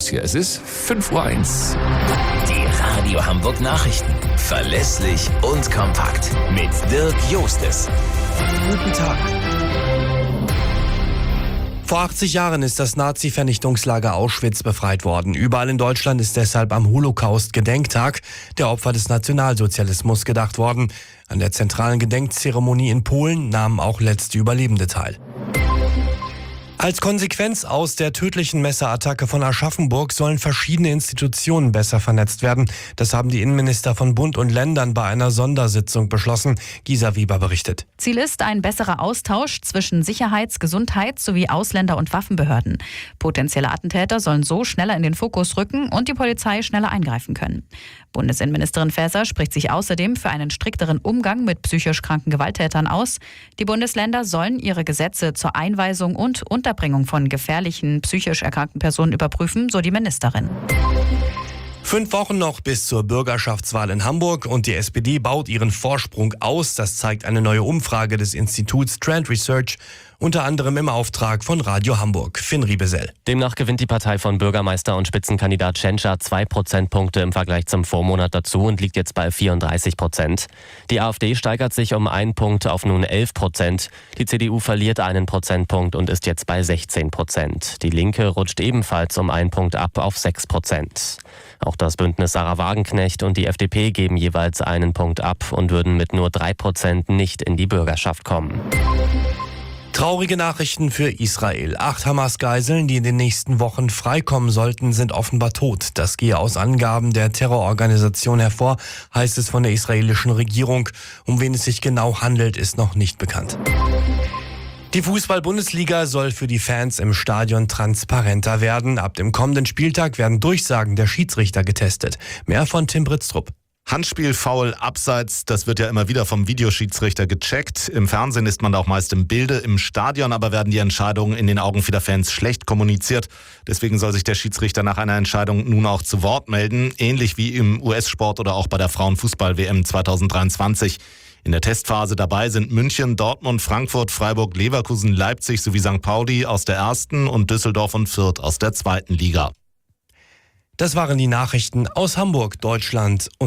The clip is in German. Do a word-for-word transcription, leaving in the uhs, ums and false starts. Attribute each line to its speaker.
Speaker 1: hier. Es ist fünf Uhr eins.
Speaker 2: Die Radio Hamburg Nachrichten. Verlässlich und kompakt. Mit Dirk Jostes.
Speaker 3: Guten Tag. Vor achtzig Jahren ist das Nazi-Vernichtungslager Auschwitz befreit worden. Überall in Deutschland ist deshalb am Holocaust-Gedenktag der Opfer des Nationalsozialismus gedacht worden. An der zentralen Gedenkzeremonie in Polen nahmen auch letzte Überlebende teil. Als Konsequenz aus der tödlichen Messerattacke von Aschaffenburg sollen verschiedene Institutionen besser vernetzt werden. Das haben die Innenminister von Bund und Ländern bei einer Sondersitzung beschlossen. Gisa Weber berichtet.
Speaker 4: Ziel ist ein besserer Austausch zwischen Sicherheits-, Gesundheits- sowie Ausländer- und Waffenbehörden. Potenzielle Attentäter sollen so schneller in den Fokus rücken und die Polizei schneller eingreifen können. Bundesinnenministerin Faeser spricht sich außerdem für einen strikteren Umgang mit psychisch kranken Gewalttätern aus. Die Bundesländer sollen ihre Gesetze zur Einweisung und Unterbringung von gefährlichen, psychisch erkrankten Personen überprüfen, so die Ministerin.
Speaker 3: Fünf Wochen noch bis zur Bürgerschaftswahl in Hamburg und die S P D baut ihren Vorsprung aus. Das zeigt eine neue Umfrage des Instituts Trend Research, unter anderem im Auftrag von Radio Hamburg. Finn Riebesell.
Speaker 5: Demnach gewinnt die Partei von Bürgermeister und Spitzenkandidat Tschentscher zwei Prozentpunkte im Vergleich zum Vormonat dazu und liegt jetzt bei vierunddreißig Prozent. Die AfD steigert sich um einen Punkt auf nun elf Prozent. Die C D U verliert einen Prozentpunkt und ist jetzt bei sechzehn Prozent. Die Linke rutscht ebenfalls um einen Punkt ab auf sechs Prozent. Auch das Bündnis Sarah Wagenknecht und die F D P geben jeweils einen Punkt ab und würden mit nur drei Prozent nicht in die Bürgerschaft kommen.
Speaker 3: Traurige Nachrichten für Israel. Acht Hamas-Geiseln, die in den nächsten Wochen freikommen sollten, sind offenbar tot. Das gehe aus Angaben der Terrororganisation hervor, heißt es von der israelischen Regierung. Um wen es sich genau handelt, ist noch nicht bekannt. Die Fußball-Bundesliga soll für die Fans im Stadion transparenter werden. Ab dem kommenden Spieltag werden Durchsagen der Schiedsrichter getestet. Mehr von Tim Britztrup.
Speaker 6: Handspiel, Foul, Abseits, das wird ja immer wieder vom Videoschiedsrichter gecheckt. Im Fernsehen ist man da auch meist im Bilde, im Stadion aber werden die Entscheidungen in den Augen vieler Fans schlecht kommuniziert. Deswegen soll sich der Schiedsrichter nach einer Entscheidung nun auch zu Wort melden, ähnlich wie im U S-Sport oder auch bei der Frauenfußball-W M zwanzig dreiundzwanzig. In der Testphase dabei sind München, Dortmund, Frankfurt, Freiburg, Leverkusen, Leipzig sowie Sankt Pauli aus der ersten und Düsseldorf und Fürth aus der zweiten Liga.
Speaker 3: Das waren die Nachrichten aus Hamburg, Deutschland und